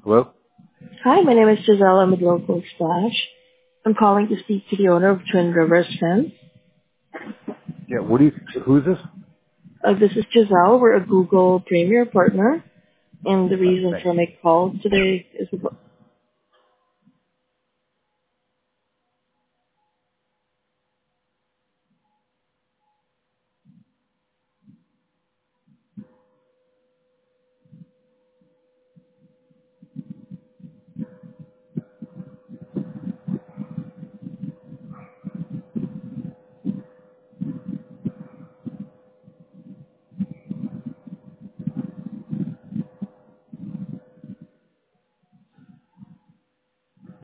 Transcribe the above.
Hello? Hi, my name is Giselle. I'm with Local Splash. I'm calling to speak to the owner of Twin Rivers Fence. Yeah, who's this? This is Giselle. We're a Google Premier partner, and the reason Thanks. for my call today is